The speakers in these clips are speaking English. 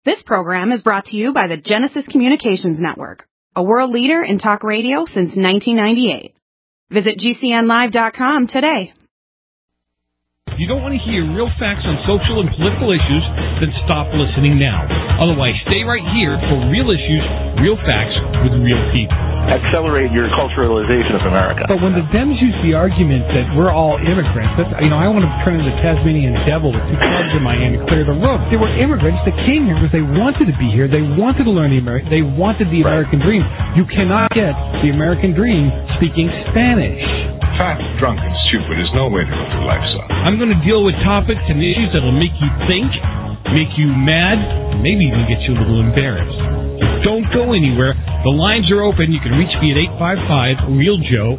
This program is brought to you by the Genesis Communications Network, a world leader in talk radio since 1998. Visit GCNlive.com today. If you don't want to hear real facts on social and political issues, then stop listening now. Otherwise, stay right here for real issues, real facts with real people. Accelerate your culturalization of America. But when the Dems use the argument that we're all immigrants, that's, I want to turn into the Tasmanian devil with two clubs in my hand and clear the road. They were immigrants that came here because they wanted to be here. They wanted to learn they wanted the American dream. You cannot get the American dream speaking Spanish. Fat, drunk, and stupid is no way to go through life, son. I'm going to deal with topics and issues that will make you think, make you mad, and maybe even get you a little embarrassed. So don't go anywhere. The lines are open. You can reach me at 855-REAL-JOE,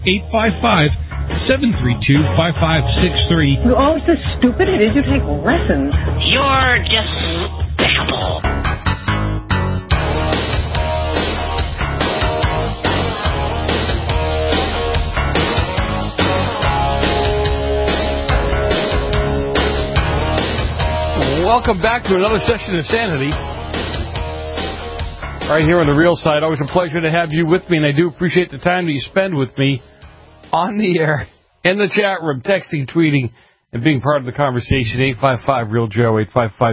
855-732-5563. You're always so stupid. It is you take lessons. You're despicable. Welcome back to another session of Sanity. Right here on the real side. Always a pleasure to have you with me, and I do appreciate the time that you spend with me on the air, in the chat room, texting, tweeting, and being part of the conversation. 855-REAL-JOE,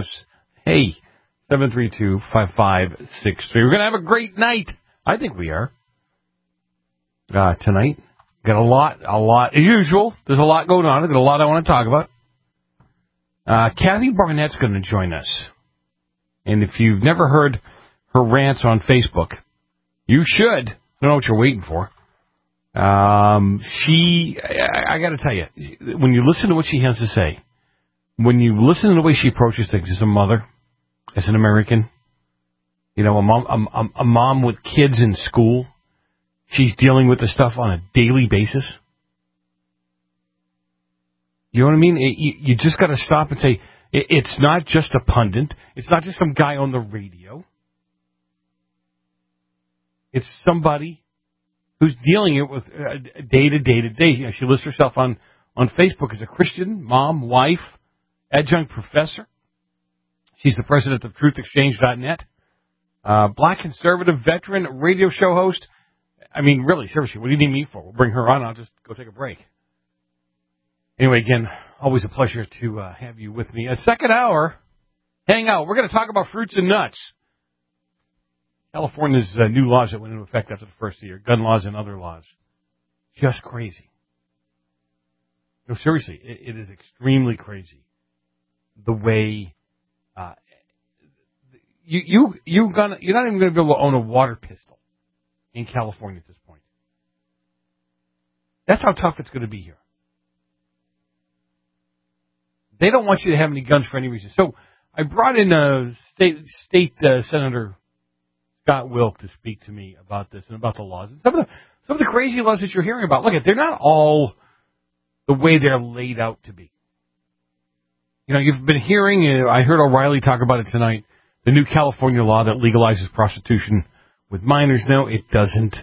732-5563. We're going to have a great night. I think we are. Tonight. Got a lot, as usual. There's a lot going on. I've got a lot I want to talk about. Kathy Barnett's going to join us. And if you've never heard her rants on Facebook, you should. I don't know what you're waiting for. I got to tell you, when you listen to what she has to say, when you listen to the way she approaches things as a mother, as an American, a mom with kids in school, she's dealing with this stuff on a daily basis. You know what I mean? You just got to stop and say, it's not just a pundit. It's not just some guy on the radio. It's somebody who's dealing it with day to day to day. She lists herself on Facebook as a Christian mom, wife, adjunct professor. She's the president of TruthExchange.net. Black conservative veteran radio show host. I mean, really, seriously, what do you need me for? We'll bring her on. I'll just go take a break. Anyway, again, always a pleasure to have you with me. A second hour, hang out. We're going to talk about fruits and nuts. California's new laws that went into effect after the first of the year, gun laws and other laws. Just crazy. No, seriously, it is extremely crazy. The way you're not even going to be able to own a water pistol in California at this point. That's how tough it's going to be here. They don't want you to have any guns for any reason. So I brought in State Senator Scott Wilk to speak to me about this and about the laws. And some of the crazy laws that you're hearing about. Look, they're not all the way they're laid out to be. You've been hearing, I heard O'Reilly talk about it tonight, the new California law that legalizes prostitution with minors. No, it doesn't.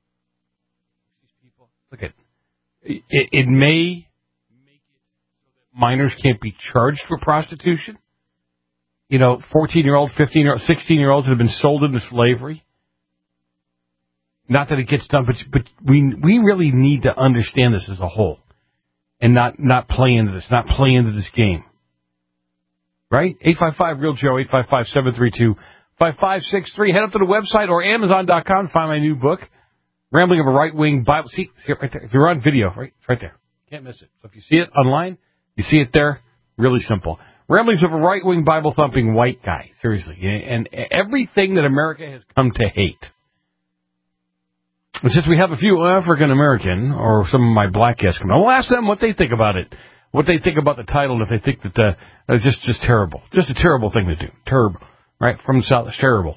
Look, it may minors can't be charged for prostitution. 14-year-old, 15-year-old, 16-year-olds that have been sold into slavery. Not that it gets done, but we really need to understand this as a whole and not play into this, not play into this game. Right? 855-REAL-JOE, 855-732-5563. Head up to the website or Amazon.com to find my new book, Rambling of a Right-Wing Bible. See, it's right there. If you're on video, right, it's right there. Can't miss it. So if you see it online, you see it there? Really simple. Ramblings of a right-wing, Bible-thumping white guy. Seriously. And everything that America has come to hate. And since we have a few African-American or some of my black guests come on, we'll ask them what they think about it. What they think about the title and if they think that it's just terrible. Just a terrible thing to do. Terrible. Right? From the South. It's terrible.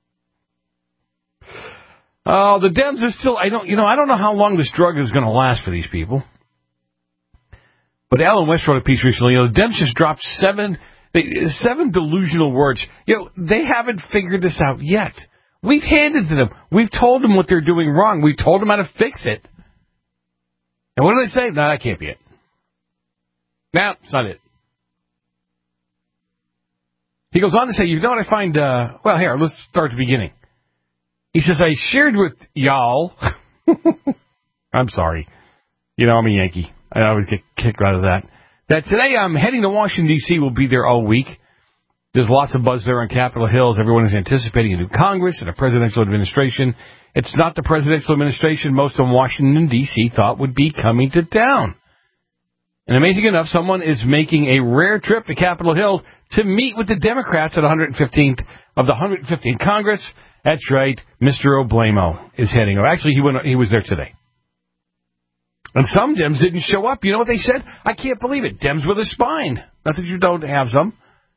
The Dems are still... I don't know how long this drug is going to last for these people. But Alan West wrote a piece recently. The Dems just dropped seven delusional words. They haven't figured this out yet. We've handed to them. We've told them what they're doing wrong. We've told them how to fix it. And what do they say? No, that can't be it. No, it's not it. He goes on to say, you know what I find, well, here, let's start at the beginning. He says, I shared with y'all, I'm sorry, you know, I'm a Yankee. I always get kicked out of that. That today I'm heading to Washington, D.C. We'll be there all week. There's lots of buzz there on Capitol Hill. Everyone is anticipating a new Congress and a presidential administration. It's not the presidential administration most of Washington, D.C. thought would be coming to town. And amazing enough, someone is making a rare trip to Capitol Hill to meet with the Democrats at 115th of the 115th Congress. That's right, Mr. Oblamo is heading. Or actually, he was there today. And some Dems didn't show up. You know what they said? I can't believe it. Dems with a spine. Not that you don't have some.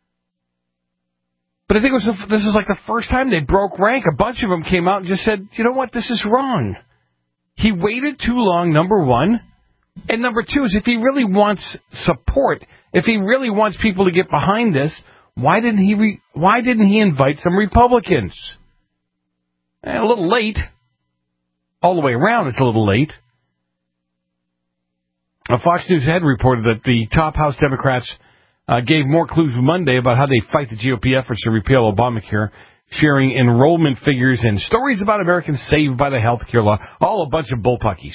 But I think this is like the first time they broke rank. A bunch of them came out and just said, you know what, this is wrong. He waited too long, number one. And number two is if he really wants support, if he really wants people to get behind this, why didn't he invite some Republicans? A little late. All the way around, it's a little late. A Fox News had reported that the top House Democrats gave more clues Monday about how they fight the GOP efforts to repeal Obamacare, sharing enrollment figures and stories about Americans saved by the health care law. All a bunch of bullpuckies.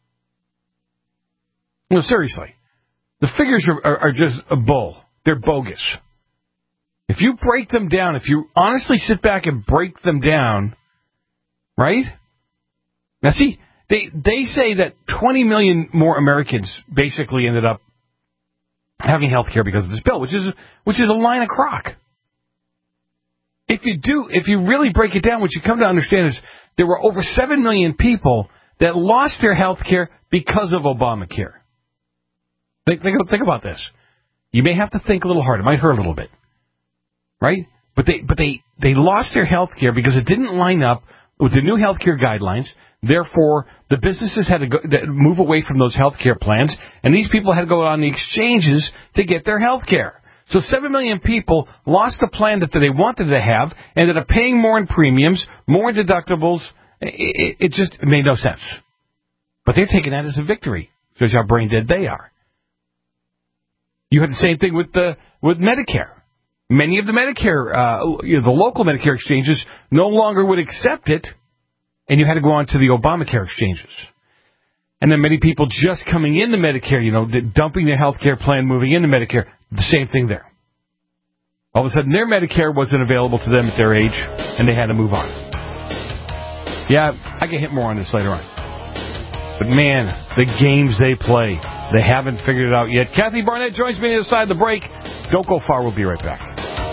No, seriously. The figures are just a bull. They're bogus. If you break them down, if you honestly sit back and break them down, right? Now, see, they say that 20 million more Americans basically ended up having health care because of this bill, which is a line of crock. If you really break it down, what you come to understand is there were over 7 million people that lost their health care because of Obamacare. Think about this. You may have to think a little hard. It might hurt a little bit, right? But they lost their health care because it didn't line up with the new health care guidelines. Therefore, the businesses had to move away from those health care plans, and these people had to go on the exchanges to get their health care. So 7 million people lost the plan that they wanted to have, ended up paying more in premiums, more in deductibles. It just made no sense. But they're taking that as a victory. Shows how brain dead they are. You had the same thing with Medicare. Many of the Medicare, the local Medicare exchanges no longer would accept it, and you had to go on to the Obamacare exchanges. And then many people just coming into Medicare, dumping their health care plan, moving into Medicare, the same thing there. All of a sudden, their Medicare wasn't available to them at their age, and they had to move on. Yeah, I can hit more on this later on. But man, the games they play, they haven't figured it out yet. Kathy Barnett joins me on the other side of the break. Don't go far, we'll be right back.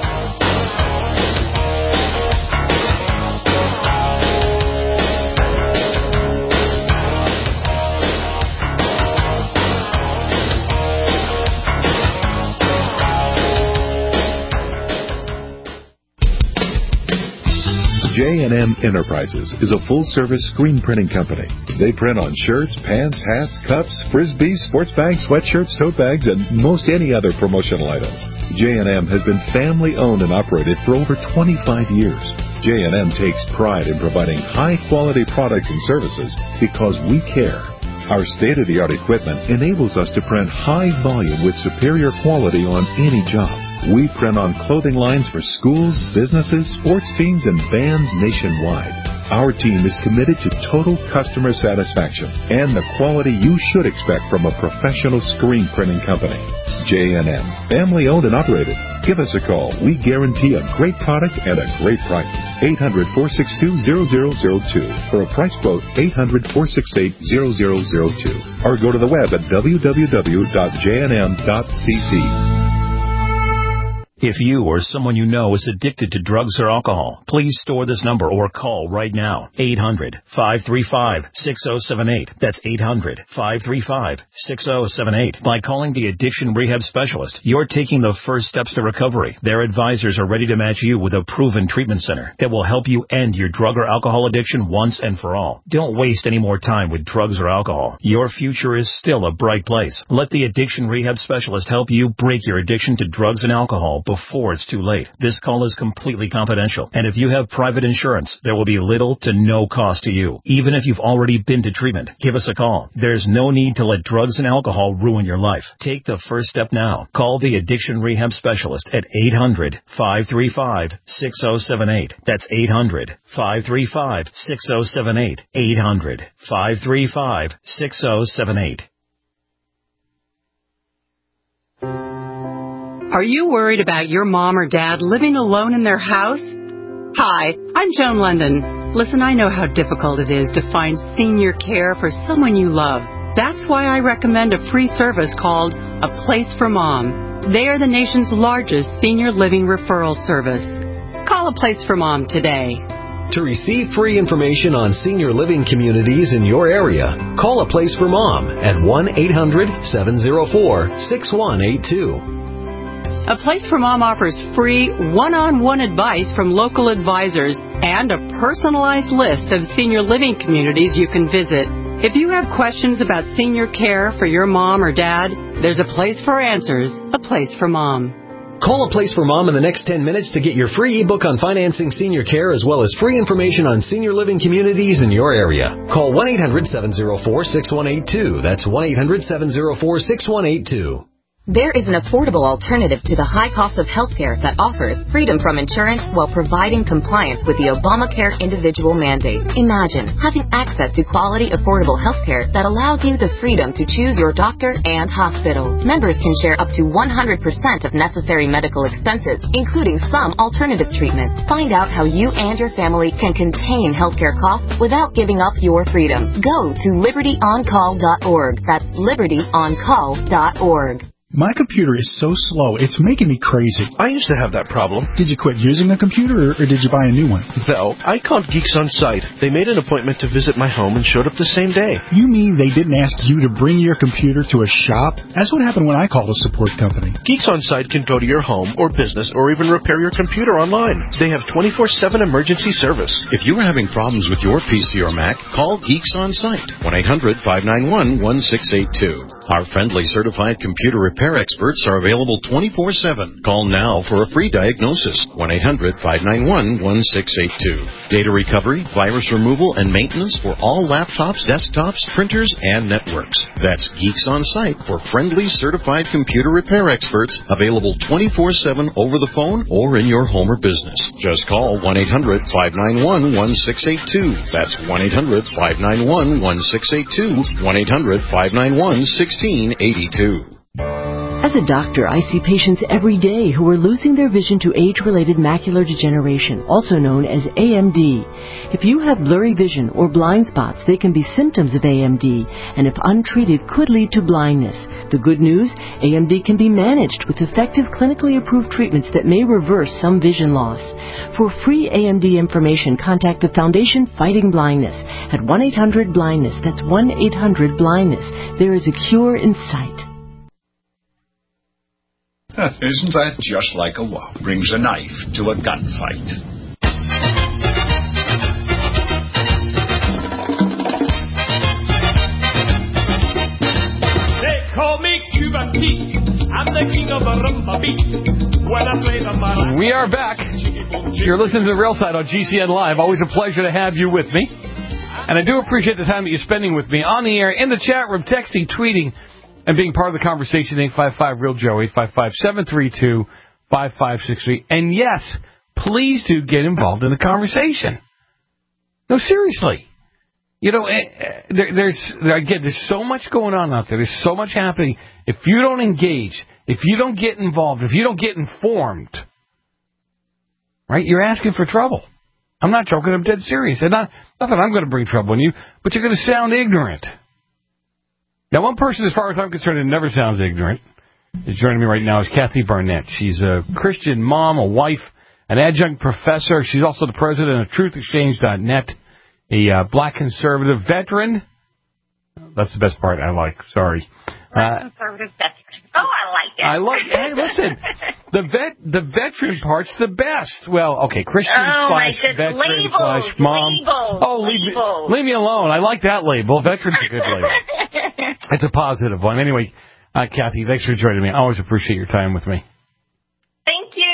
J&M Enterprises is a full-service screen printing company. They print on shirts, pants, hats, cups, frisbees, sports bags, sweatshirts, tote bags, and most any other promotional items. J&M has been family-owned and operated for over 25 years. J&M takes pride in providing high-quality products and services because we care. Our state-of-the-art equipment enables us to print high volume with superior quality on any job. We print on clothing lines for schools, businesses, sports teams, and bands nationwide. Our team is committed to total customer satisfaction and the quality you should expect from a professional screen printing company. J&M, family-owned and operated. Give us a call. We guarantee a great product and a great price. 800-462-0002. For a price quote, 800-468-0002. Or go to the web at www.jnm.cc. If you or someone you know is addicted to drugs or alcohol, please store this number or call right now. 800-535-6078. That's 800-535-6078. By calling the Addiction Rehab Specialist, you're taking the first steps to recovery. Their advisors are ready to match you with a proven treatment center that will help you end your drug or alcohol addiction once and for all. Don't waste any more time with drugs or alcohol. Your future is still a bright place. Let the Addiction Rehab Specialist help you break your addiction to drugs and alcohol before it's too late. This call is completely confidential, and if you have private insurance, there will be little to no cost to you. Even if you've already been to treatment, give us a call. There's no need to let drugs and alcohol ruin your life. Take the first step now. Call the Addiction Rehab Specialist at 800-535-6078. That's 800-535-6078. 800-535-6078. Are you worried about your mom or dad living alone in their house? Hi, I'm Joan London. Listen, I know how difficult it is to find senior care for someone you love. That's why I recommend a free service called A Place for Mom. They are the nation's largest senior living referral service. Call A Place for Mom today. To receive free information on senior living communities in your area, call A Place for Mom at 1-800-704-6182. A Place for Mom offers free one-on-one advice from local advisors and a personalized list of senior living communities you can visit. If you have questions about senior care for your mom or dad, there's a place for answers, A Place for Mom. Call A Place for Mom in the next 10 minutes to get your free ebook on financing senior care as well as free information on senior living communities in your area. Call 1-800-704-6182. That's 1-800-704-6182. There is an affordable alternative to the high cost of healthcare that offers freedom from insurance while providing compliance with the Obamacare individual mandate. Imagine having access to quality, affordable healthcare that allows you the freedom to choose your doctor and hospital. Members can share up to 100% of necessary medical expenses, including some alternative treatments. Find out how you and your family can contain healthcare costs without giving up your freedom. Go to libertyoncall.org. That's libertyoncall.org. My computer is so slow, it's making me crazy. I used to have that problem. Did you quit using a computer, or did you buy a new one? No, I called Geeks On Site. They made an appointment to visit my home and showed up the same day. You mean they didn't ask you to bring your computer to a shop? That's what happened when I called a support company. Geeks On Site can go to your home or business or even repair your computer online. They have 24/7 emergency service. If you are having problems with your PC or Mac, call Geeks On Site, 1-800-591-1682. Our friendly certified computer repair experts are available 24/7. Call now for a free diagnosis, 1-800-591-1682. Data recovery, virus removal, and maintenance for all laptops, desktops, printers, and networks. That's Geeks On Site for friendly certified computer repair experts, available 24/7 over the phone or in your home or business. Just call 1-800-591-1682. That's 1-800-591-1682, 1-800-591-1682. As a doctor, I see patients every day who are losing their vision to age-related macular degeneration, also known as AMD. If you have blurry vision or blind spots, they can be symptoms of AMD, and if untreated, could lead to blindness. The good news, AMD can be managed with effective clinically approved treatments that may reverse some vision loss. For free AMD information, contact the Foundation Fighting Blindness at 1-800-BLINDNESS. That's 1-800-BLINDNESS. There is a cure in sight. Isn't that just like a wow? Brings a knife to a gunfight. They call me Cuban Pete. I'm the king of a rumba beat. When I play the maraca. We are back. You're listening to The Real Side on GCN Live. Always a pleasure to have you with me. And I do appreciate the time that you're spending with me on the air, in the chat room, texting, tweeting, and being part of the conversation. 855-REAL-JOE, 855-732-5563. And yes, please do get involved in the conversation. No, seriously. You know, there's so much going on out there. There's so much happening. If you don't engage, if you don't get involved, if you don't get informed, right, you're asking for trouble. I'm not joking. I'm dead serious. And not that I'm going to bring trouble on you, but you're going to sound ignorant. Now, one person, as far as I'm concerned, that never sounds ignorant, is joining me right now is Kathy Barnett. She's a Christian mom, a wife, an adjunct professor. She's also the president of TruthExchange.net, a black conservative veteran. That's the best part I like. Sorry. Conservative veteran. Oh, I like it. Hey, listen, the veteran part's the best. Well, okay, Christian slash veteran slash mom. Leave me alone. I like that label. Veteran's a good label. It's a positive one. Anyway, Kathy, thanks for joining me. I always appreciate your time with me. Thank you.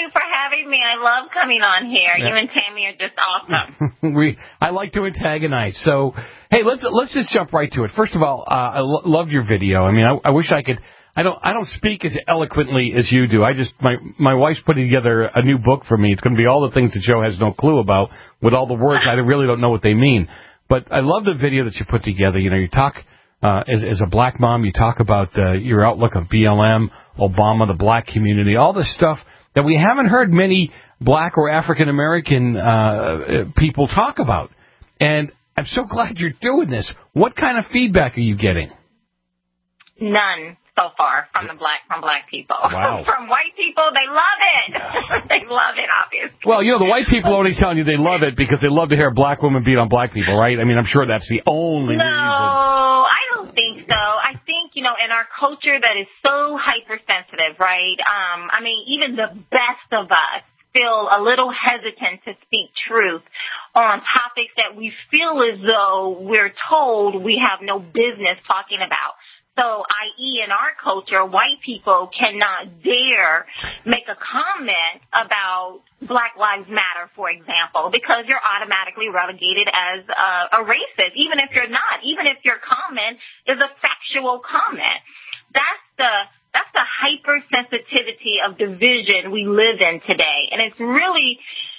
coming on here. Yeah. You and Tammy are just awesome. I like to antagonize. So, hey, let's just jump right to it. First of all, I loved your video. I mean, I wish I could. I don't speak as eloquently as you do. My wife's putting together a new book for me. It's going to be all the things that Joe has no clue about with all the words. I really don't know what they mean. But I love the video that you put together. You know, you talk as a black mom. You talk about your outlook of BLM, Obama, the black community, all this stuff that we haven't heard many black or African American people talk about. And I'm so glad you're doing this. What kind of feedback are you getting? None so far from black people. Wow. From white people, they love it. They love it, obviously. Well, you know, the white people only telling you they love it because they love to hear a black woman beat on black people, right? I mean, I'm sure that's the only reason. No, I don't think so. I think, you know, in our culture that is so hypersensitive, right? I mean, even the best of us feel a little hesitant to speak truth on topics that we feel as though we're told we have no business talking about. So, i.e., in our culture, white people cannot dare make a comment about Black Lives Matter, for example, because you're automatically relegated as a racist, even if you're not, even if your comment is a factual comment. That's the hypersensitivity of division we live in today, and it's really.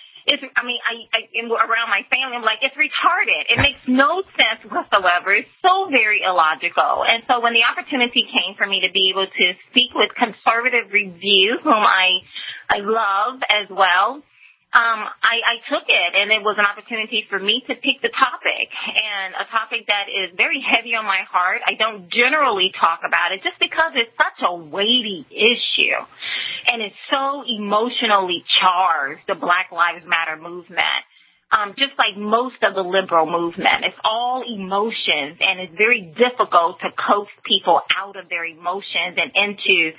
Around my family, I'm like, it's retarded. It makes no sense whatsoever. It's so very illogical. And so when the opportunity came for me to be able to speak with Conservative Review, whom I love as well, I took it, and it was an opportunity for me to pick the topic, and a topic that is very heavy on my heart. I don't generally talk about it just because it's such a weighty issue, and it's so emotionally charged, the Black Lives Matter movement. Just like most of the liberal movement, it's all emotions, and it's very difficult to coax people out of their emotions and into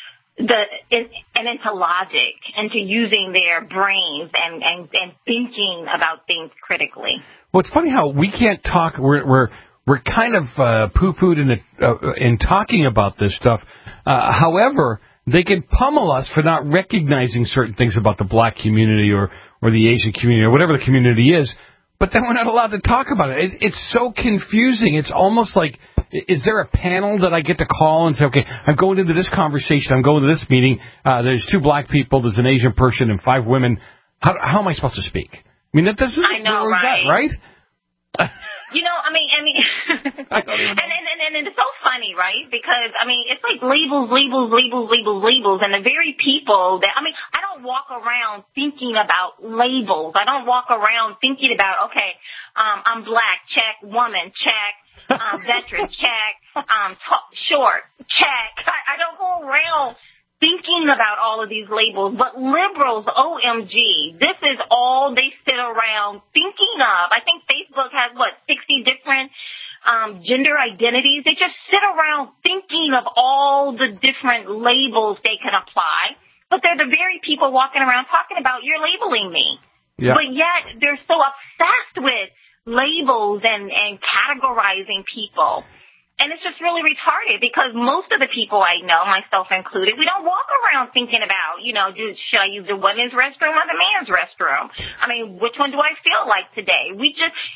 into logic, into using their brains and thinking about things critically. Well, it's funny how we can't talk. We're kind of poo-pooed in talking about this stuff. However, they can pummel us for not recognizing certain things about the black community or the Asian community or whatever the community is. But then we're not allowed to talk about it. It's so confusing. It's almost like, is there a panel that I get to call and say, okay, I'm going into this conversation, I'm going to this meeting, there's 2 black people, there's an Asian person, and 5 women. How am I supposed to speak? I mean, this is I know, where right? we're at, right? You know, I mean, and it's so funny, right? Because, I mean, it's like labels, and the very people that, I mean, I don't walk around thinking about labels. I don't walk around thinking about, okay, I'm black, check, woman, check, veteran, check, short, check. I don't go around thinking about all of these labels, but liberals, OMG, this is all they sit around thinking of. I think Facebook has, 60 different gender identities. They just sit around thinking of all the different labels they can apply, but they're the very people walking around talking about, you're labeling me. Yeah. But yet they're so obsessed with labels and categorizing people. And it's just really retarded because most of the people I know, myself included, we don't walk around thinking about, should I use the women's restroom or the man's restroom? I mean, which one do I feel like today? We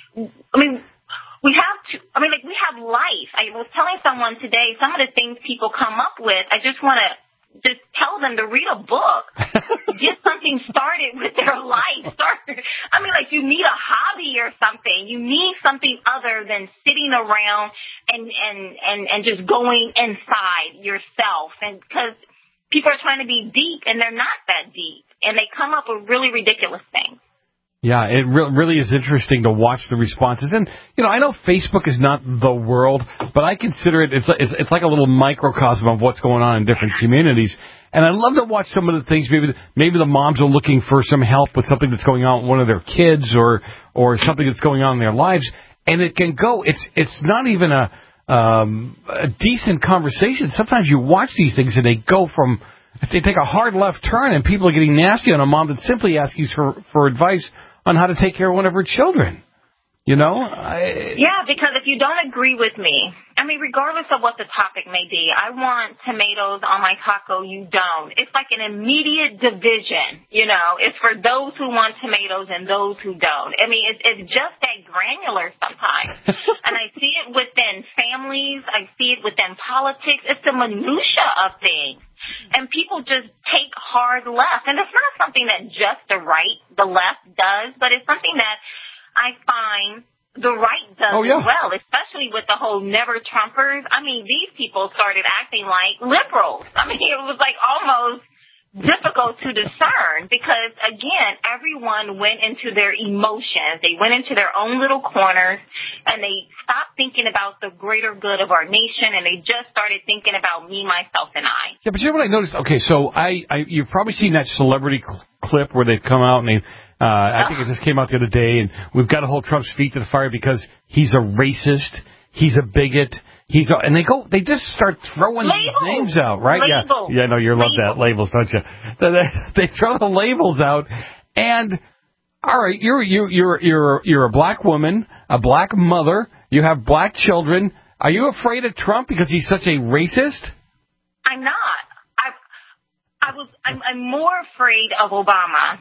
have life. I was telling someone today, some of the things people come up with, I just want to just tell them to read a book, get something started with their life. You need a hobby or something. You need something other than sitting around and just going inside yourself. And because people are trying to be deep, and they're not that deep, and they come up with really ridiculous things. Yeah, it really is interesting to watch the responses. And, I know Facebook is not the world, but I consider it's like a little microcosm of what's going on in different communities. And I love to watch some of the things. Maybe the moms are looking for some help with something that's going on with one of their kids or something that's going on in their lives. And it can go. It's not even a decent conversation. Sometimes you watch these things and they take a hard left turn, and people are getting nasty on a mom that simply asks you for advice on how to take care of one of her children. Yeah, because if you don't agree with me, I I mean, regardless of what the topic may be, I want tomatoes on my taco, you don't. It's like an immediate division, you know. It's for those who want tomatoes and those who don't. I mean, it's just that granular sometimes. And I see it within families. I see it within politics. It's the minutia of things. And people just take hard left. And it's not something that just the left does, but it's something that I find the right does as well, especially with the whole never Trumpers. I mean, these people started acting like liberals. I mean, it was like almost difficult to discern because, again, everyone went into their emotions. They went into their own little corners, and they stopped thinking about the greater good of our nation, and they just started thinking about me, myself, and I. Yeah, but you know what I noticed? Okay, so you've probably seen that celebrity clip where they've come out and they I think it just came out the other day, and we've got to hold Trump's feet to the fire because he's a racist, he's a bigot, and they just start throwing these names out, right? Labels. Yeah, no, you love that labels, don't you? They throw the labels out, and all right, you're a black woman, a black mother, you have black children. Are you afraid of Trump because he's such a racist? I'm not. I'm more afraid of Obama.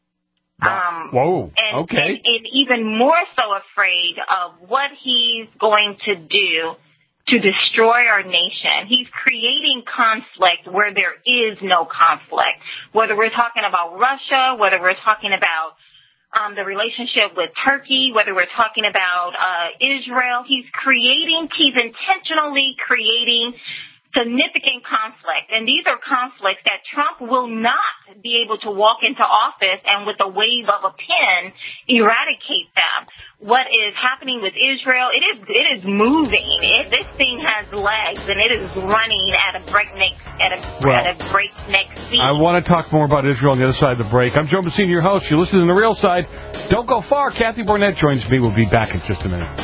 Okay. And even more so afraid of what he's going to do to destroy our nation. He's creating conflict where there is no conflict. Whether we're talking about Russia, whether we're talking about the relationship with Turkey, whether we're talking about Israel, he's intentionally creating significant conflict. And these are conflicts that Trump will not be able to walk into office and with a wave of a pen eradicate them. What is happening with Israel, it is moving. This thing has legs, and it is running at a breakneck speed. I want to talk more about Israel on the other side of the break. I'm Joe Messina, your host. You're listening to The Real Side. Don't go far. Kathy Barnett joins me. We'll be back in just a minute.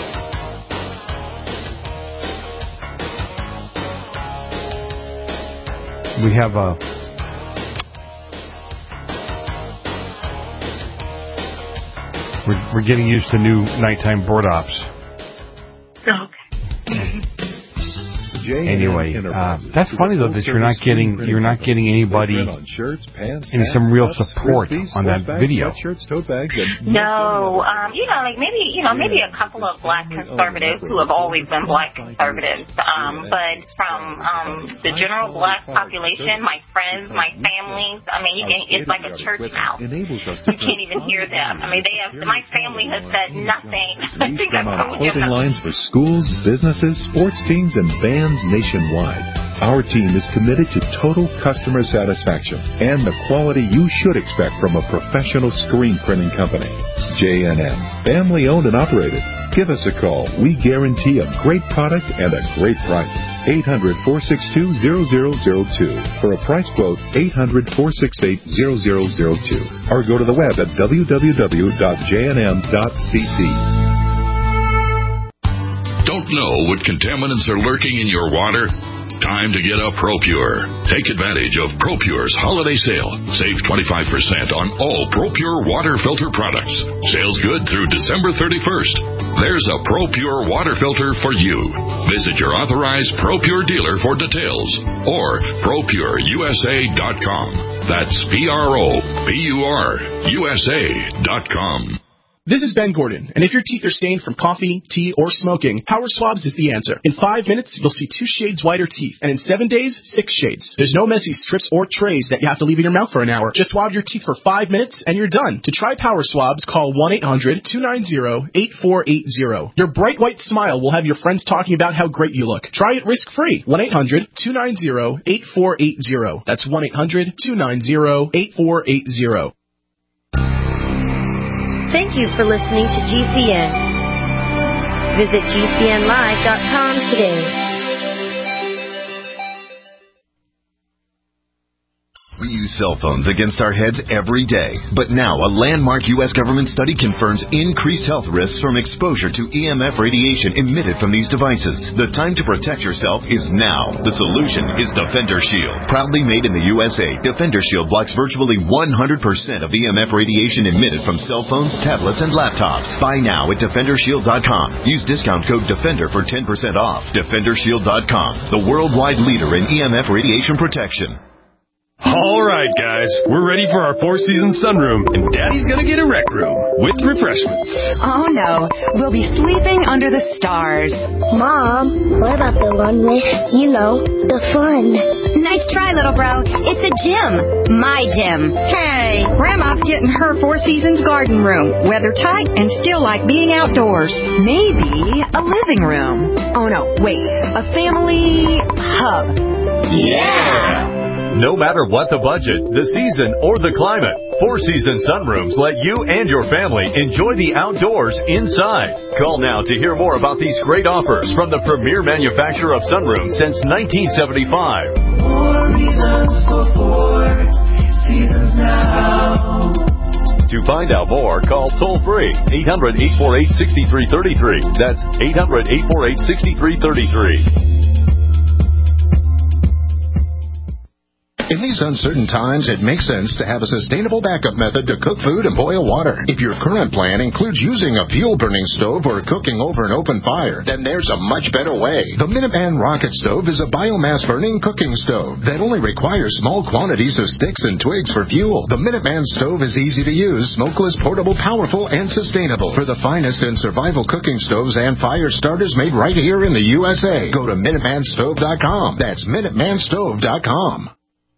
We have we're getting used to new nighttime board ops. Okay. Anyway, that's funny though that you're not getting anybody some real support on that video. No, maybe a couple of black conservatives who have always been black conservatives, but from the general black population, my friends, my families, I mean, it's like a church mouse. You can't even hear them. I mean, my family has said nothing. I think I've told you. Clothing lines for schools, businesses, sports teams, and bands nationwide. Our team is committed to total customer satisfaction and the quality you should expect from a professional screen printing company. J&M, family owned and operated. Give us a call. We guarantee a great product and a great price. 800-462-0002. For a price quote, 800-468-0002. Or go to the web at www.jnm.cc. Don't know what contaminants are lurking in your water? Time to get a ProPure. Take advantage of ProPure's holiday sale. Save 25% on all ProPure water filter products. Sales good through December 31st. There's a ProPure water filter for you. Visit your authorized ProPure dealer for details or ProPureUSA.com. That's ProPureUSA.com. This is Ben Gordon, and if your teeth are stained from coffee, tea, or smoking, Power Swabs is the answer. In 5 minutes, you'll see 2 shades whiter teeth, and in 7 days, 6 shades. There's no messy strips or trays that you have to leave in your mouth for an hour. Just swab your teeth for 5 minutes, and you're done. To try Power Swabs, call 1-800-290-8480. Your bright white smile will have your friends talking about how great you look. Try it risk-free. 1-800-290-8480. That's 1-800-290-8480. Thank you for listening to GCN. Visit GCNlive.com today. We use cell phones against our heads every day. But now, a landmark U.S. government study confirms increased health risks from exposure to EMF radiation emitted from these devices. The time to protect yourself is now. The solution is Defender Shield. Proudly made in the USA, Defender Shield blocks virtually 100% of EMF radiation emitted from cell phones, tablets, and laptops. Buy now at DefenderShield.com. Use discount code DEFENDER for 10% off. DefenderShield.com, the worldwide leader in EMF radiation protection. All right, guys, we're ready for our Four Seasons sunroom, and Daddy's gonna get a rec room with refreshments. Oh, no. We'll be sleeping under the stars. Mom, what about the one with, the fun? Nice try, little bro. It's a gym. My gym. Hey, Grandma's getting her Four Seasons garden room. Weather tight and still like being outdoors. Maybe a living room. Oh, no, wait. A family hub. Yeah! No matter what the budget, the season, or the climate, Four Seasons Sunrooms let you and your family enjoy the outdoors inside. Call now to hear more about these great offers from the premier manufacturer of sunrooms since 1975. 4 reasons for Four Seasons now. To find out more, call toll-free 800-848-6333. That's 800-848-6333. In these uncertain times, it makes sense to have a sustainable backup method to cook food and boil water. If your current plan includes using a fuel-burning stove or cooking over an open fire, then there's a much better way. The Minuteman Rocket Stove is a biomass-burning cooking stove that only requires small quantities of sticks and twigs for fuel. The Minuteman Stove is easy to use, smokeless, portable, powerful, and sustainable. For the finest in survival cooking stoves and fire starters made right here in the USA, go to MinutemanStove.com. That's MinutemanStove.com.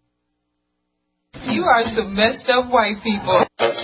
You are some messed up white people.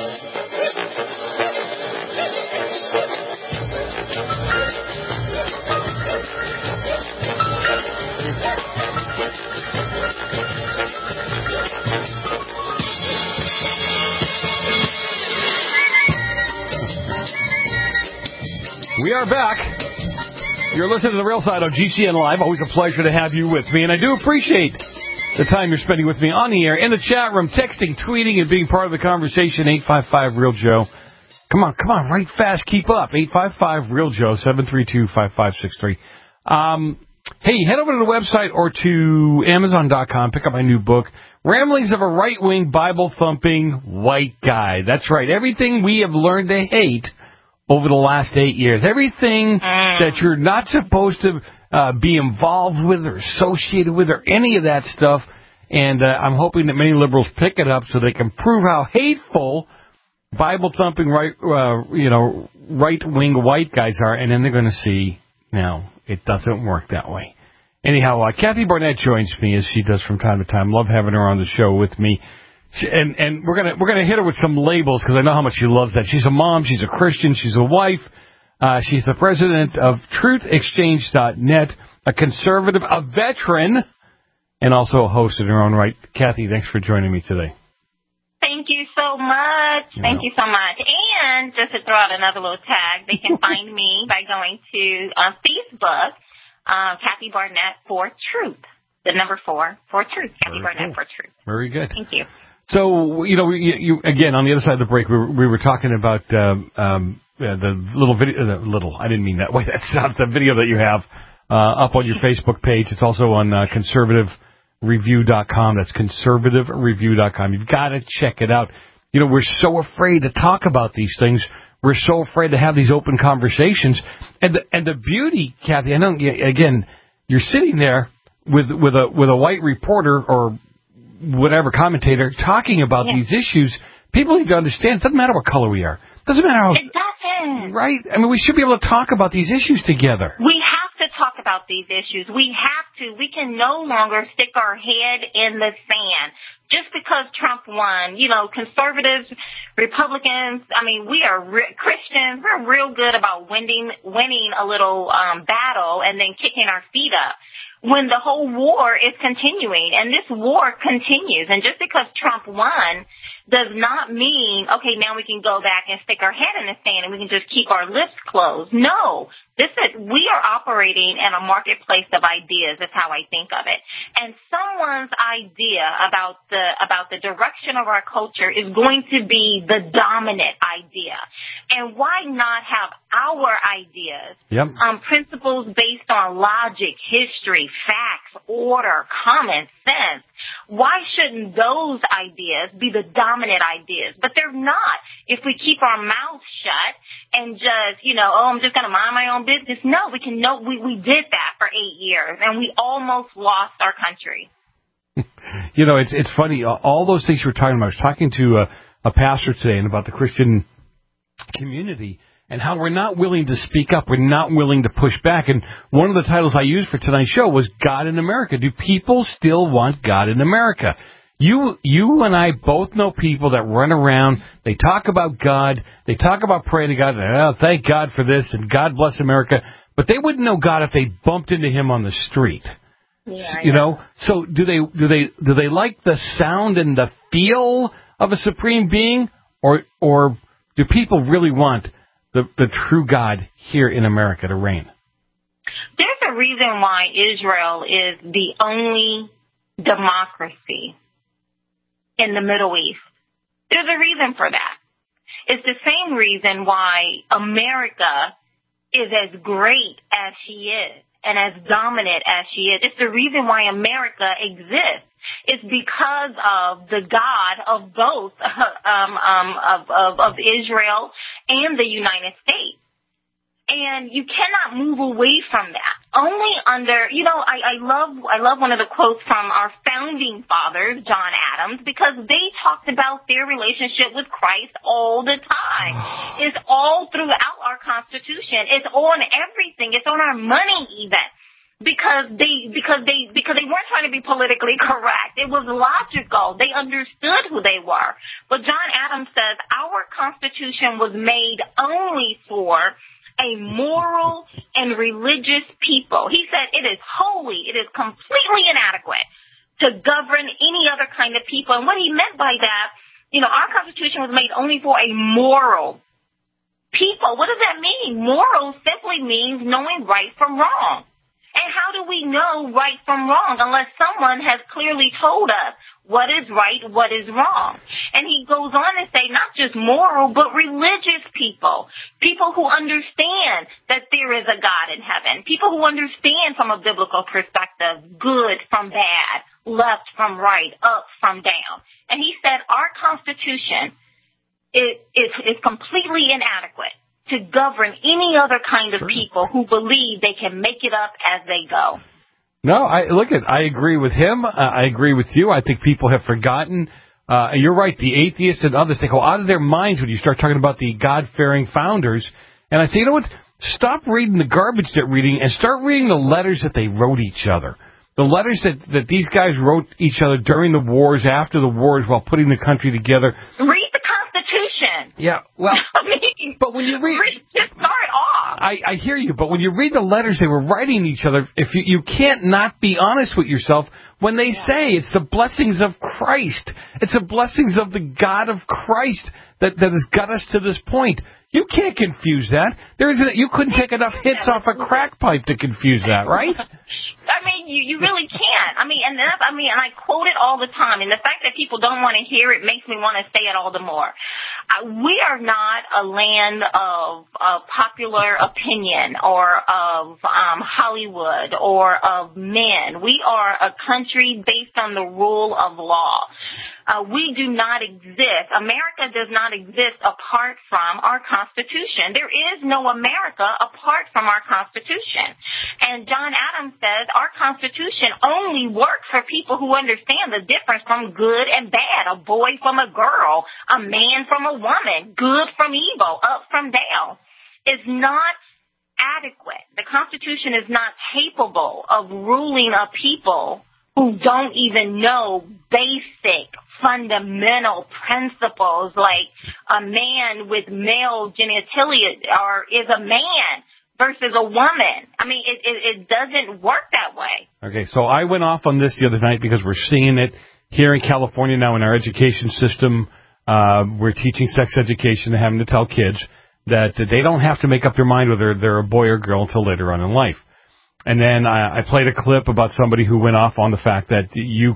We are back. You're listening to The Real Side on GCN Live. Always a pleasure to have you with me, and I do appreciate the time you're spending with me on the air, in the chat room, texting, tweeting, and being part of the conversation. 855-REAL-JOE. Come on, write fast, keep up. 855-REAL-JOE, 732-5563. Hey, head over to the website or to Amazon.com, pick up my new book, Ramblings of a Right-Wing, Bible-Thumping White Guy. That's right, everything we have learned to hate over the last 8 years. Everything that you're not supposed to be involved with or associated with or any of that stuff. And I'm hoping that many liberals pick it up so they can prove how hateful Bible-thumping right-wing white guys are. And then they're going to see, no, it doesn't work that way. Anyhow, Kathy Barnett joins me as she does from time to time. Love having her on the show with me. And we're gonna hit her with some labels because I know how much she loves that. She's a mom, she's a Christian, she's a wife. She's the president of TruthExchange.net, a conservative, a veteran, and also a host in her own right. Kathy, thanks for joining me today. Thank you so much. Thank you so much. And just to throw out another little tag, they can find me by going to Facebook, Kathy Barnett for Truth. The number 4 for Truth. Kathy Barnett for Truth. Very good. Thank you. So, you again, on the other side of the break, we were talking about the little video, I didn't mean that way. That sounds the video that you have up on your Facebook page. It's also on conservativereview.com. That's conservativereview.com. You've got to check it out. We're so afraid to talk about these things. We're so afraid to have these open conversations. And the beauty, Kathy, I know, again, you're sitting there with a white reporter or whatever commentator talking about these issues. People need to understand. It doesn't matter what color we are. It doesn't matter how. It doesn't. Right? I mean, we should be able to talk about these issues together. We have to talk about these issues. We have to. We can no longer stick our head in the sand. Just because Trump won, conservatives, Republicans, we are Christians. We're real good about winning a little battle and then kicking our feet up when the whole war is continuing. And this war continues. And just because Trump won does not mean, okay, now we can go back and stick our head in the sand and we can just keep our lips closed. No. We are operating in a marketplace of ideas. That's how I think of it. And someone's idea about the direction of our culture is going to be the dominant idea. And why not have our ideas, principles based on logic, history, facts, order, common sense? Why shouldn't those ideas be the dominant ideas? But they're not. If we keep our mouths shut and just, I'm just going to mind my own business. No, we did that for 8 years, and we almost lost our country. It's funny. All those things you were talking about. I was talking to a pastor today and about the Christian community and how we're not willing to speak up. We're not willing to push back. And one of the titles I used for tonight's show was God in America. Do people still want God in America? You and I both know people that run around, they talk about God, they talk about praying to God, and thank God for this, and God bless America, but they wouldn't know God if they bumped into him on the street. Yeah, So do they like the sound and the feel of a supreme being, or do people really want the true God here in America to reign? There's a reason why Israel is the only democracy in the Middle East. There's a reason for that. It's the same reason why America is as great as she is and as dominant as she is. It's the reason why America exists. It's because of the God of both of Israel and the United States. And you cannot move away from that. Only under, I love one of the quotes from our founding fathers, John Adams, because they talked about their relationship with Christ all the time. It's all throughout our Constitution. It's on everything. It's on our money even. Because they weren't trying to be politically correct. It was logical. They understood who they were. But John Adams says our Constitution was made only for a moral and religious people. He said it is holy, it is completely inadequate to govern any other kind of people. And what he meant by that, our Constitution was made only for a moral people. What does that mean? Moral simply means knowing right from wrong. And how do we know right from wrong unless someone has clearly told us what is right, what is wrong? And he goes on to say not just moral, but religious people. People who understand that there is a God in heaven. People who understand from a biblical perspective good from bad, left from right, up from down. And he said our Constitution is completely inadequate to govern any other kind of people who believe they can make it up as they go. No, I agree with him. I agree with you. I think people have forgotten. You're right. The atheists and others, they go out of their minds when you start talking about the God-fearing founders. And I say, you know what? Stop reading the garbage they're reading and start reading the letters that they wrote each other. The letters that these guys wrote each other during the wars, after the wars, while putting the country together. Read the Constitution. Yeah, well, but when you read, just start off. I hear you, but when you read the letters they were writing each other, if you can't not be honest with yourself when they say it's the blessings of Christ, it's the blessings of the God of Christ that has got us to this point. You can't confuse that. You couldn't take enough hits off a crack pipe to confuse that, right? I mean, you really can't. And I quote it all the time. And the fact that people don't want to hear it makes me want to say it all the more. We are not a land of popular opinion or of Hollywood or of men. We are a country based on the rule of law. We do not exist. America does not exist apart from our Constitution. There is no America apart from our Constitution. And John Adams says our Constitution only works for people who understand the difference from good and bad, a boy from a girl, a man from a woman, good from evil, up from down. It's not adequate. The Constitution is not capable of ruling a people who don't even know basic fundamental principles like a man with male genitalia is a man versus a woman. I mean, it doesn't work that way. Okay, so I went off on this the other night because we're seeing it here in California now in our education system. we're teaching sex education and having to tell kids that they don't have to make up their mind whether they're a boy or girl until later on in life. And then I played a clip about somebody who went off on the fact that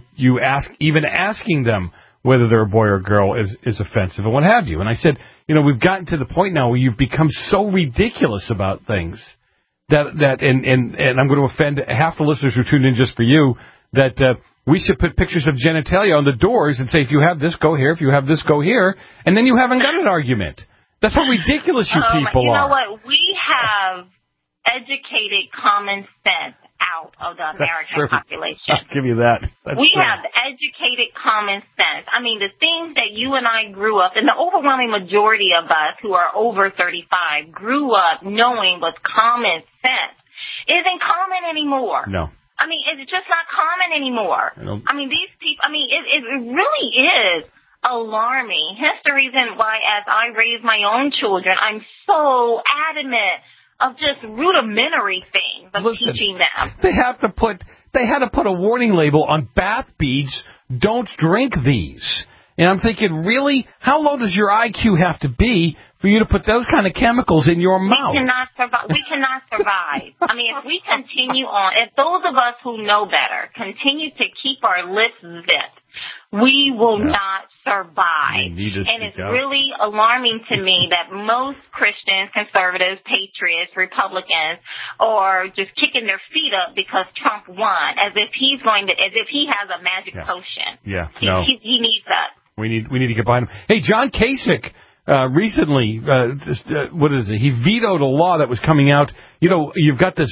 even asking them whether they're a boy or a girl is offensive and what have you. And I said, we've gotten to the point now where you've become so ridiculous about things that and I'm going to offend half the listeners who tuned in just for you, that we should put pictures of genitalia on the doors and say, if you have this, go here. If you have this, go here. And then you haven't got an argument. That's how ridiculous you people are. You know what? We have educated common sense out of the American population. I'll give you that. We have educated common sense. I mean, the things that you and I grew up, and the overwhelming majority of us who are over 35 grew up knowing was common sense, isn't common anymore. No. I mean, it's just not common anymore. I mean, these people, it really is alarming. Hence the reason why, as I raise my own children, I'm so adamant of just rudimentary things of teaching them. They had to put a warning label on bath beads. Don't drink these. And I'm thinking, really? How low does your IQ have to be for you to put those kind of chemicals in your mouth? We cannot survive. I mean, if we continue on, if those of us who know better continue to keep our lips zipped, we will not survive. And it's really alarming to me that most Christians, conservatives, patriots, Republicans are just kicking their feet up because Trump won, as if he has a magic potion. Yeah, he needs us. We need to get behind him. Hey, John Kasich recently, what is it? He vetoed a law that was coming out. You've got this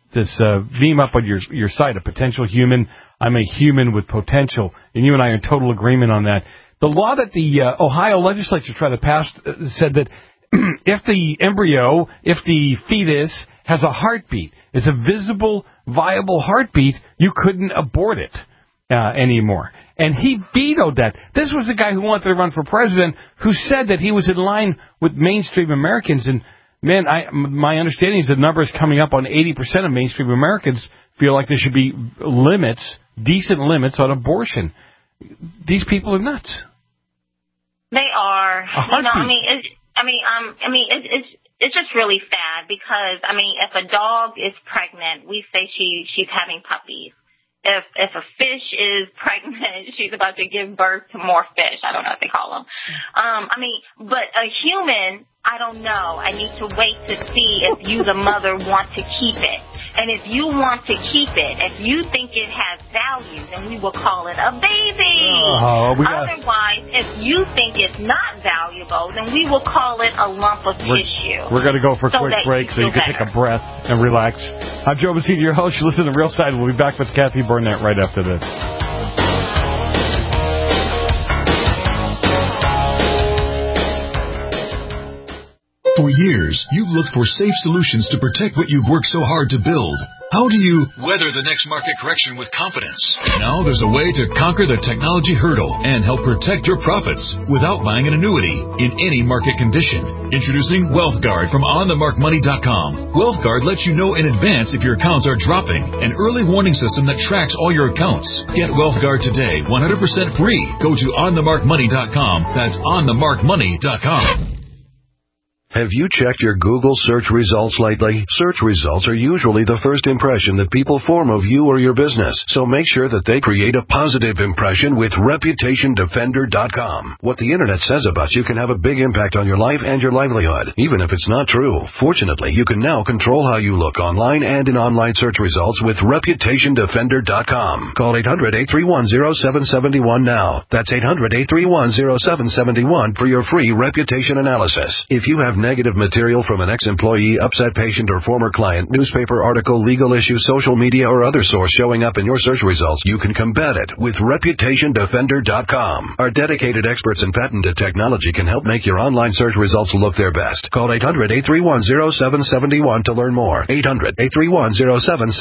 meme up on your site, a potential human. I'm a human with potential, and you and I are in total agreement on that. The law that the Ohio legislature tried to pass said that if the fetus has a heartbeat, it's a visible, viable heartbeat, you couldn't abort it anymore. And he vetoed that. This was the guy who wanted to run for president, who said that he was in line with mainstream Americans. And, man, my understanding is the number is coming up on 80% of mainstream Americans feel like there should be decent limits on abortion. These people are nuts. They are. It's just really sad because, if a dog is pregnant, we say she's having puppies. If a fish is pregnant, she's about to give birth to more fish. I don't know what they call them. But a human, I don't know. I need to wait to see if you, the mother, want to keep it. And if you want to keep it, if you think it has value, then we will call it a baby. Otherwise, if you think it's not valuable, then we will call it a lump of tissue. We're going to go for a quick break so you can take a breath and relax. I'm Joe Messina, your host. You listen to Real Side. We'll be back with Kathy Burnett right after this. For years, you've looked for safe solutions to protect what you've worked so hard to build. How do you weather the next market correction with confidence? Now there's a way to conquer the technology hurdle and help protect your profits without buying an annuity in any market condition. Introducing WealthGuard from OnTheMarkMoney.com. WealthGuard lets you know in advance if your accounts are dropping, an early warning system that tracks all your accounts. Get WealthGuard today, 100% free. Go to OnTheMarkMoney.com. That's OnTheMarkMoney.com. Have you checked your Google search results lately? Search results are usually the first impression that people form of you or your business, so make sure that they create a positive impression with ReputationDefender.com. What the Internet says about you can have a big impact on your life and your livelihood, even if it's not true. Fortunately, you can now control how you look online and in online search results with ReputationDefender.com. Call 800-831-0771 now. That's 800-831-0771 for your free reputation analysis. If you have negative material from an ex-employee, upset patient, or former client, newspaper article, legal issue, social media, or other source showing up in your search results, you can combat it with ReputationDefender.com. Our dedicated experts in patented technology can help make your online search results look their best. Call 800-831-0771 to learn more.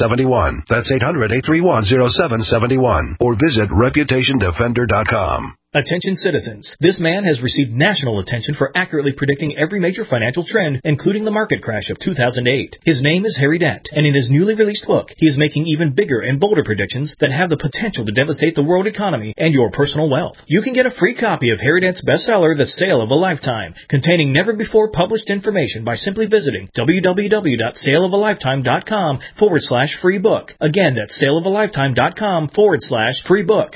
800-831-0771. That's 800-831-0771. Or visit ReputationDefender.com. Attention citizens, this man has received national attention for accurately predicting every major financial trend, including the market crash of 2008. His name is Harry Dent, and in his newly released book, he is making even bigger and bolder predictions that have the potential to devastate the world economy and your personal wealth. You can get a free copy of Harry Dent's bestseller, The Sale of a Lifetime, containing never-before-published information by simply visiting www.saleofalifetime.com/free book. Again, that's saleofalifetime.com/free book.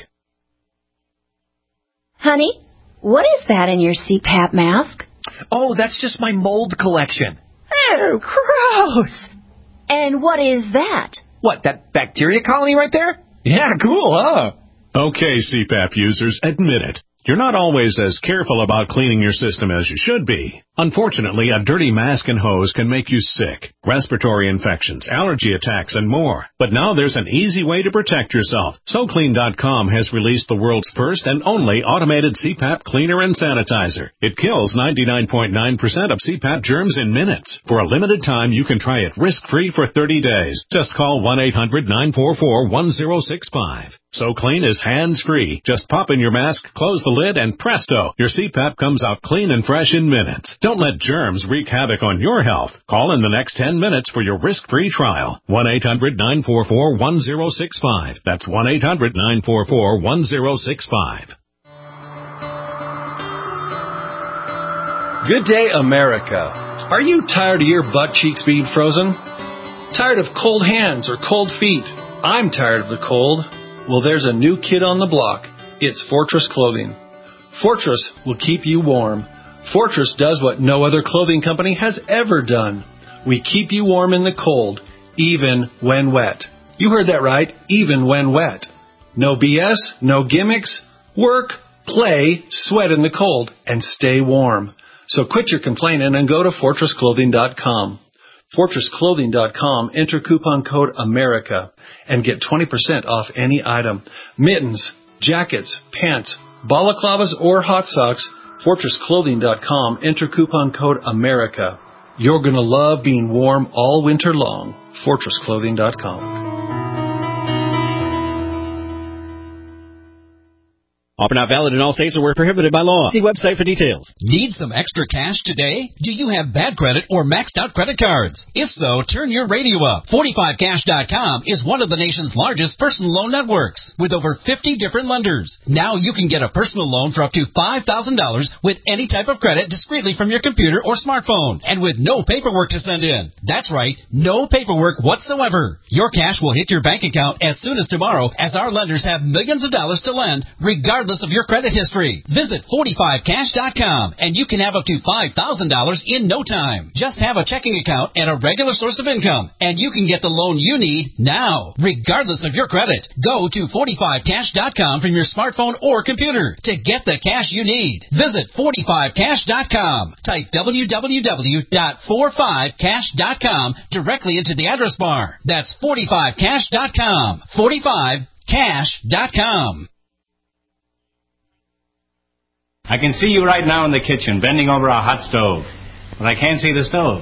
Honey, what is that in your CPAP mask? Oh, that's just my mold collection. Oh, gross! And what is that? What, that bacteria colony right there? Yeah, cool, huh? Okay, CPAP users, admit it. You're not always as careful about cleaning your system as you should be. Unfortunately, a dirty mask and hose can make you sick, respiratory infections, allergy attacks, and more. But now there's an easy way to protect yourself. SoClean.com has released the world's first and only automated CPAP cleaner and sanitizer. It kills 99.9% of CPAP germs in minutes. For a limited time, you can try it risk-free for 30 days. Just call 1-800-944-1065. SoClean is hands-free. Just pop in your mask, close the lid, and presto, your CPAP comes out clean and fresh in minutes. Don't let germs wreak havoc on your health. Call in the next 10 minutes for your risk-free trial. 1-800-944-1065. That's 1-800-944-1065. Good day, America. Are you tired of your butt cheeks being frozen? Tired of cold hands or cold feet? I'm tired of the cold. Well, there's a new kid on the block. It's Fortress Clothing. Fortress will keep you warm. Fortress does what no other clothing company has ever done. We keep you warm in the cold, even when wet. You heard that right, even when wet. No BS, no gimmicks. Work, play, sweat in the cold, and stay warm. So quit your complaining and go to FortressClothing.com. FortressClothing.com, enter coupon code AMERICA and get 20% off any item. Mittens, jackets, pants, balaclavas, or hot socks. FortressClothing.com, enter coupon code AMERICA. You're going to love being warm all winter long. FortressClothing.com. Offer not valid in all states or where prohibited by law. See website for details. Need some extra cash today? Do you have bad credit or maxed out credit cards? If so, turn your radio up. 45cash.com is one of the nation's largest personal loan networks with over 50 different lenders. Now you can get a personal loan for up to $5,000 with any type of credit discreetly from your computer or smartphone and with no paperwork to send in. That's right, no paperwork whatsoever. Your cash will hit your bank account as soon as tomorrow as our lenders have millions of dollars to lend regardless of your credit history. Visit 45cash.com and you can have up to $5,000 in no time. Just have a checking account and a regular source of income and you can get the loan you need now, regardless of your credit. Go to 45cash.com from your smartphone or computer to get the cash you need. Visit 45cash.com. Type www.45cash.com directly into the address bar. That's 45cash.com. 45cash.com. I can see you right now in the kitchen, bending over a hot stove. But I can't see the stove.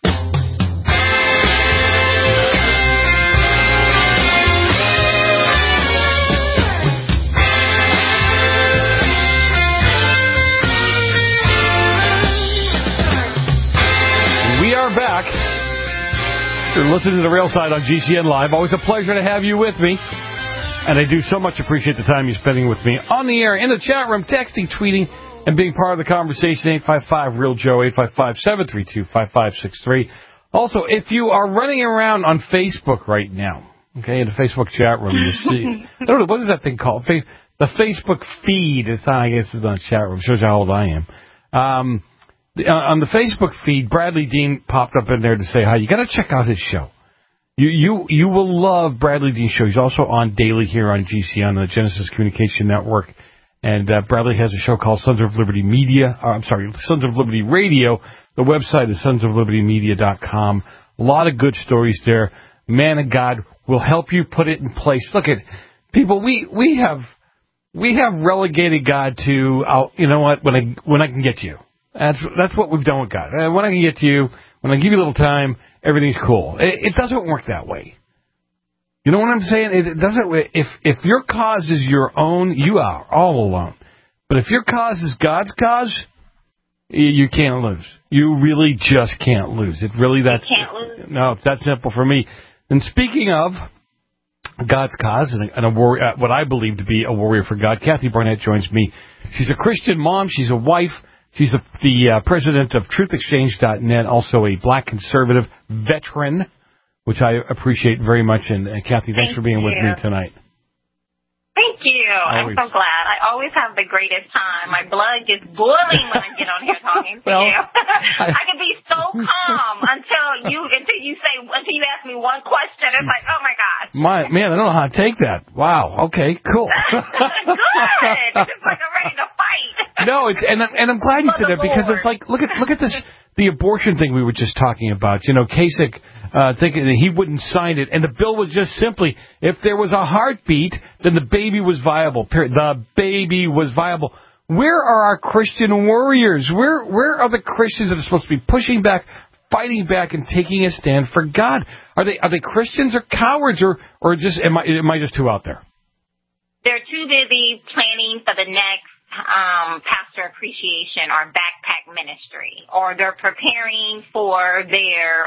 We are back. You're listening to The Real Side on GCN Live. Always a pleasure to have you with me. And I do so much appreciate the time you're spending with me on the air, in the chat room, texting, tweeting, and being part of the conversation. 855-REAL-JOE, 855-732-5563. Also, if you are running around on Facebook right now, okay, in the Facebook chat room, you see, I don't know, what is that thing called? The Facebook feed. It's not, I guess it's not a chat room. Shows you how old I am. On the Facebook feed, Bradley Dean popped up in there to say hi. You got to check out his show. You will love Bradley Dean's show. He's also on daily here on GCN, on the Genesis Communication Network. And Bradley has a show called Sons of Liberty Media. Sons of Liberty Radio. The website is sonsoflibertymedia.com. A lot of good stories there. Man of God will help you put it in place. Look at people. We have relegated God to, you know what? When I can get to you. That's what we've done with God. When I can get to you, when I give you a little time, everything's cool. It doesn't work that way. You know what I'm saying? It doesn't. If your cause is your own, you are all alone. But if your cause is God's cause, you can't lose. You really just can't lose. It really that's you can't lose. No, it's that simple for me. And speaking of God's cause and a warrior, what I believe to be a warrior for God, Kathy Barnett joins me. She's a Christian mom. She's a wife. She's the president of TruthExchange.net, also a black conservative veteran, which I appreciate very much. And Kathy, thanks for being with me tonight. Thank you. Always. I'm so glad. I always have the greatest time. My blood gets boiling when I get on here talking to you. I can be so calm until you ask me one question. It's like, oh my gosh. Man, I don't know how to take that. Wow. Okay. Cool. Good. It's like I'm ready to fight. No, and I'm glad you said that because it's like look at this, the abortion thing we were just talking about. You know, Kasich thinking that he wouldn't sign it, and the bill was just simply if there was a heartbeat, then the baby was viable. Period. The baby was viable. Where are our Christian warriors? Where are the Christians that are supposed to be pushing back, fighting back, and taking a stand for God? Are they Christians or cowards or just am I just too out there? They're too busy planning for the next pastor appreciation or backpack ministry, or they're preparing for their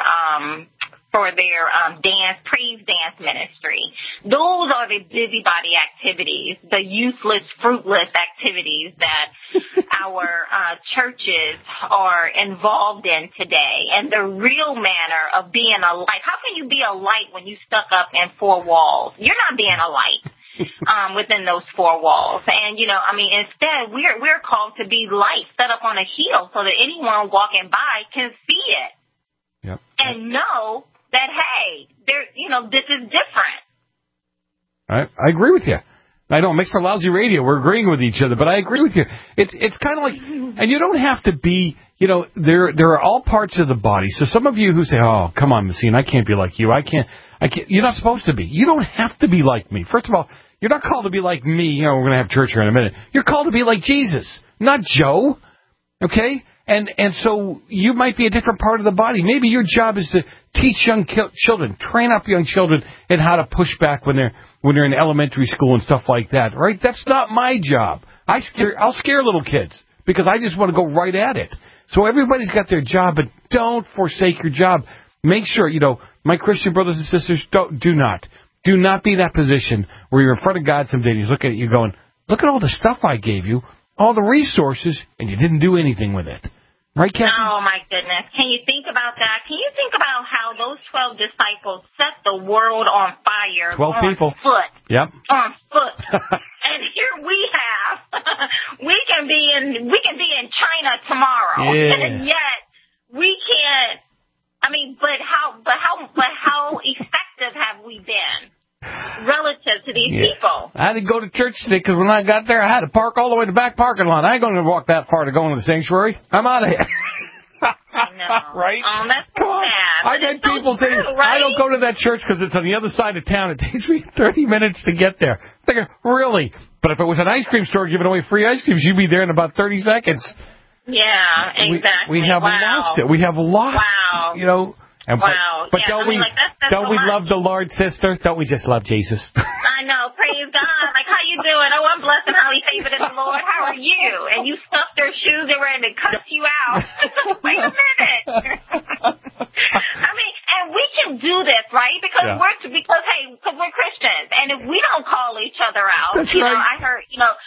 praise dance ministry. Those are the busybody activities, the useless, fruitless activities that our churches are involved in today. And the real manner of being a light. How can you be a light when you stuck up in four walls? You're not being a light. Within those four walls. And, instead, we're called to be light set up on a hill so that anyone walking by can see it. Yep. And know that, hey, this is different. I agree with you. I know it makes for lousy radio. We're agreeing with each other, but I agree with you. It's kind of like, and you don't have to be, there are all parts of the body. So some of you who say, oh, come on, Messina, I can't be like you. I can't. You're not supposed to be. You don't have to be like me. First of all, you're not called to be like me. We're going to have church here in a minute. You're called to be like Jesus, not Joe. Okay? And so you might be a different part of the body. Maybe your job is to teach young children, train up young children in how to push back when they're in elementary school and stuff like that. Right? That's not my job. I'll scare little kids because I just want to go right at it. So everybody's got their job, but don't forsake your job. Make sure, my Christian brothers and sisters, do not be in that position where you're in front of God someday and he's looking at you going, look at all the stuff I gave you, all the resources, and you didn't do anything with it. Right, Kathy? Oh, my goodness. Can you think about that? Can you think about how those 12 disciples set the world on fire 12 people. Foot? Yep. On foot. And here we have, we can be in China tomorrow. Yeah. And yet we can't, but how effective have we been relative to these people? I had to go to church today because when I got there, I had to park all the way to the back parking lot. I ain't going to walk that far to go into the sanctuary. I'm out of here. I know. Right? That's so bad. I got people saying, right? I don't go to that church because it's on the other side of town. It takes me 30 minutes to get there. I'm thinking, really? But if it was an ice cream store giving away free ice creams, you'd be there in about 30 seconds. Yeah, exactly. We have lost it. We have lost. Wow. But don't we love the Lord, sister? Don't we just love Jesus? I know. Praise God. Like, how you doing? Oh, I'm blessed and highly favored in the Lord. How are you? And you stuffed their shoes. They were ready to cuss you out. Wait a minute. And we can do this, right? Because we're Christians, and if we don't call each other out, that's right. I heard,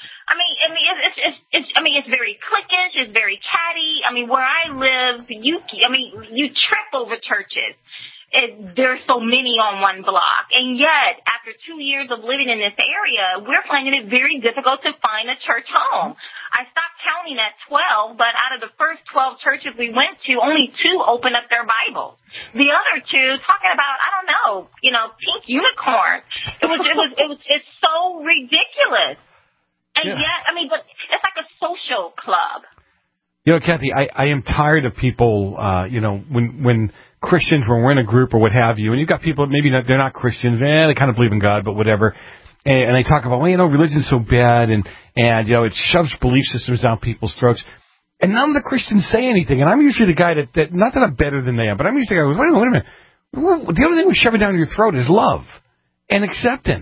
it's very cliquish, it's very chatty. Where I live, you trip over churches. There's so many on one block. And yet, after 2 years of living in this area, we're finding it very difficult to find a church home. I stopped counting at 12, but out of the first 12 churches we went to, only 2 opened up their Bibles. The other 2 talking about, pink unicorns. It's so ridiculous. And yet, but it's like a social club. Kathy, I am tired of people, when Christians, when we're in a group or what have you, and you've got people, maybe they're not Christians, they kind of believe in God, but whatever, and they talk about, religion's so bad, and it shoves belief systems down people's throats, and none of the Christians say anything, and I'm usually the guy that not that I'm better than they are, but I'm usually the guy who goes, wait a minute, the only thing we shove it down your throat is love, and acceptance,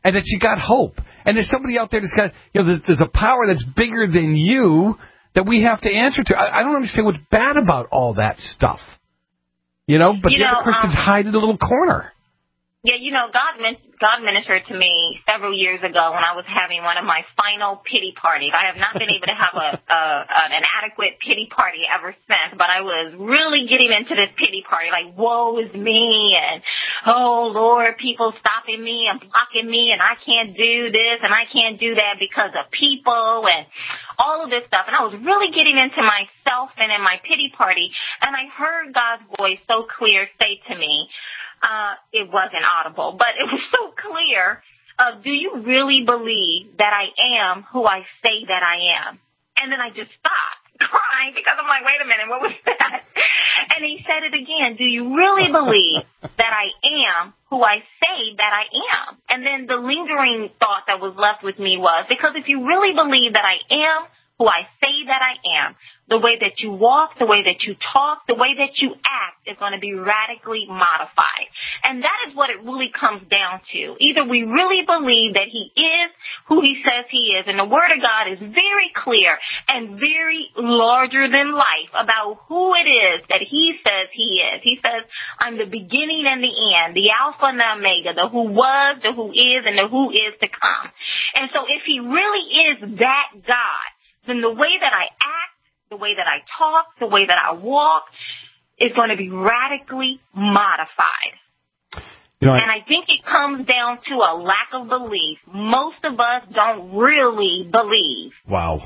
and that you got hope. And there's somebody out there that's got, there's a power that's bigger than you that we have to answer to. I don't understand what's bad about all that stuff. But the other Christians hide in a little corner. Yeah, God ministered to me several years ago when I was having one of my final pity parties. I have not been able to have an adequate pity party ever since, but I was really getting into this pity party, like, woe is me, and, oh, Lord, people stopping me and blocking me, and I can't do this, and I can't do that because of people, and all of this stuff. And I was really getting into myself and in my pity party, and I heard God's voice so clear say to me, it wasn't audible, but it was so clear. Do you really believe that I am who I say that I am? And then I just stopped crying because I'm like, wait a minute, what was that? And he said it again. Do you really believe that I am who I say that I am? And then the lingering thought that was left with me was, because if you really believe that I am who I say that I am, the way that you walk, the way that you talk, the way that you act is going to be radically modified. And that is what it really comes down to. Either we really believe that he is who he says he is, and the Word of God is very clear and very larger than life about who it is that he says he is. He says, I'm the beginning and the end, the Alpha and the Omega, the who was, the who is, and the who is to come. And so if he really is that God, then the way that I act, the way that I talk, the way that I walk is going to be radically modified. And I think it comes down to a lack of belief. Most of us don't really believe. Wow.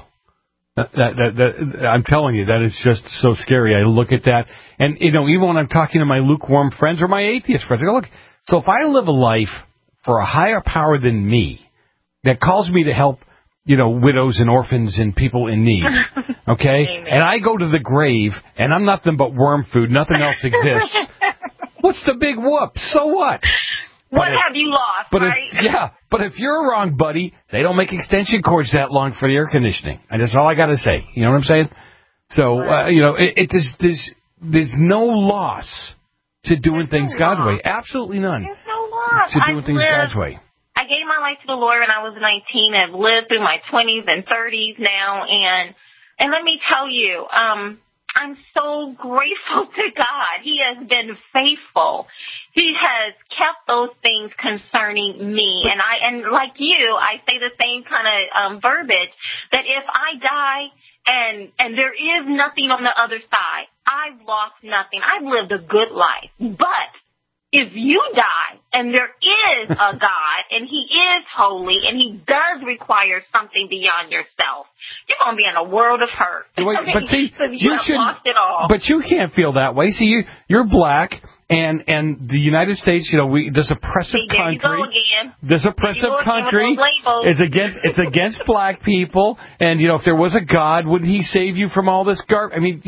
I'm telling you, that is just so scary. I look at that, and, even when I'm talking to my lukewarm friends or my atheist friends, I go, look, so if I live a life for a higher power than me that calls me to help, widows and orphans and people in need, okay? Amen. And I go to the grave, and I'm nothing but worm food, nothing else exists. What's the big whoop? So what? What have you lost, right? But if you're wrong, buddy, they don't make extension cords that long for the air conditioning. And that's all I got to say. You know what I'm saying? So, there's no loss to doing things God's way. Absolutely none. There's no loss. To doing things God's way. I gave my life to the Lord when I was 19. I've lived through my 20s and 30s now, and let me tell you, I'm so grateful to God. He has been faithful. He has kept those things concerning me, and like you, I say the same kind of verbiage that if I die and there is nothing on the other side, I've lost nothing. I've lived a good life, but if you die and there is a God and he is holy and he does require something beyond yourself, you're going to be in a world of hurt. But see, you have lost it all. But you can't feel that way. See, you're black, and the United States, this oppressive country, this oppressive country is against black people. And if there was a God, wouldn't he save you from all this garbage? I mean,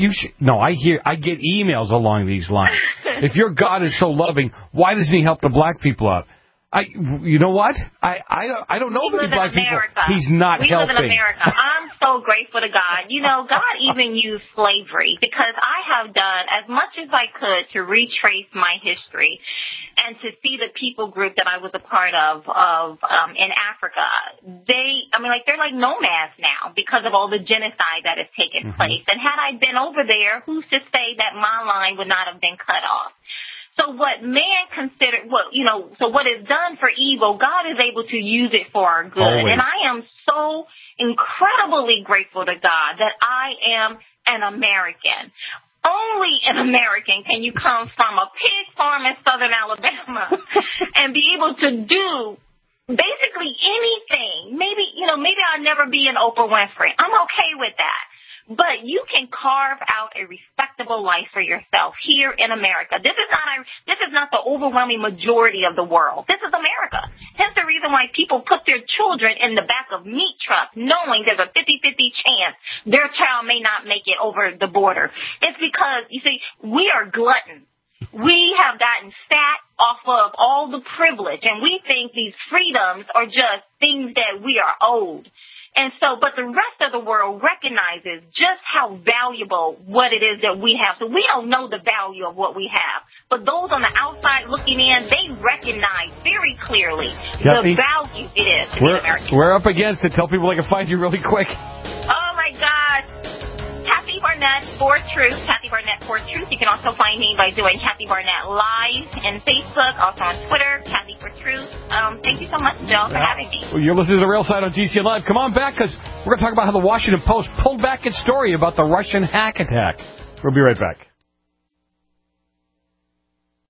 I get emails along these lines. If your God is so loving, why doesn't he help the black people out? You know what? I don't know about the black people. He's not helping. We live in America. I'm so grateful to God. God even used slavery because I have done as much as I could to retrace my history and to see the people group that I was a part of in Africa. They're like nomads now because of all the genocide that has taken place. And had I been over there, who's to say that my line would not have been cut off? So what man considered, what is done for evil, God is able to use it for our good. Always. And I am so incredibly grateful to God that I am an American. Only an American can you come from a pig farm in southern Alabama and be able to do basically anything. Maybe I'll never be an Oprah Winfrey. I'm okay with that. But you can carve out a respectable life for yourself here in America. This is not the overwhelming majority of the world. This is America. Hence the reason why people put their children in the back of meat trucks, knowing there's a 50-50 chance their child may not make it over the border. It's because, you see, we are gluttons. We have gotten fat off of all the privilege, and we think these freedoms are just things that we are owed. And so, but the rest of the world recognizes just how valuable what it is that we have. So we don't know the value of what we have. But those on the outside looking in, they recognize very clearly the value it is to be an American. We're up against it. Tell people they can find you really quick. Oh, my gosh. Kathy Barnett for Truth. Kathy Barnett for Truth. You can also find me by doing Kathy Barnett Live in Facebook, also on Twitter, Kathy for Truth. Thank you so much, Joe, for having me. You're listening to The Real Side on GCN Live. Come on back, because we're going to talk about how the Washington Post pulled back its story about the Russian hack attack. We'll be right back.